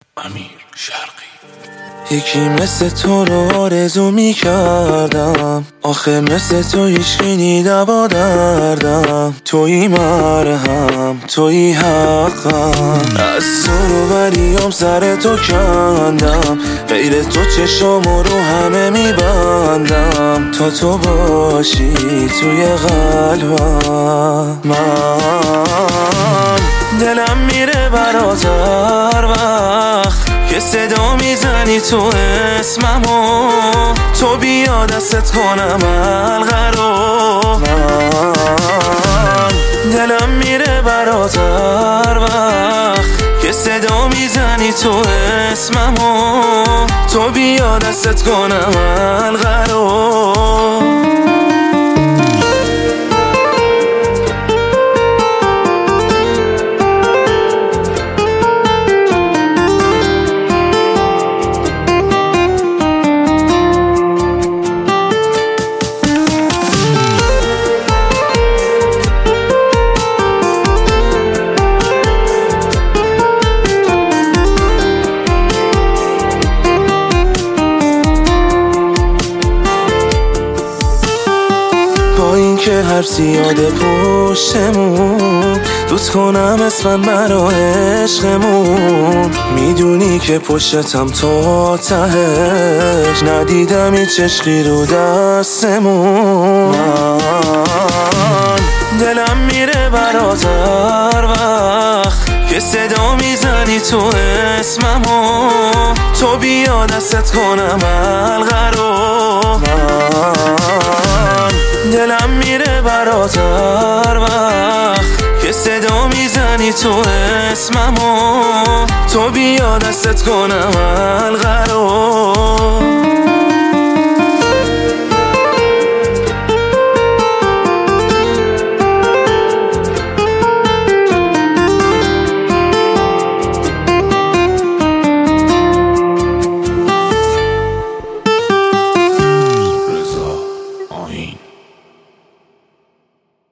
امیر شرقی. یکی مثل تو رو آرزو می کردم، آخه مثل تو هیچکی دوا دردم. تویی مرهم، تویی حقم، از تو بریام سر تو کندم. غیر تو چشامو رو همه می بندم، تا تو باشی توی قلبم. من دلم میره برات هر وقت که صدا میزنی تو اسممو، تو بیا دستت کنم حلقه رو. من دلم میره برات هر وقت که صدا میزنی تو اسممو، تو بیا دستت کنم حلقه رو. با اینکه هر زیاد پشتمون، دوست کنم اسمم برا عشقمون. میدونی که پشتم تا تهش، ندیدم هیچ عشقی رو دستمون. من دلم میره برات هر وقت که صدا میزنی تو اسممو، تو بیا دستت کنم حلقه رو. من دلم میره برات هر وقت که صدا میزنی تو اسممو، تو بیا دستت کنم حلقه رو.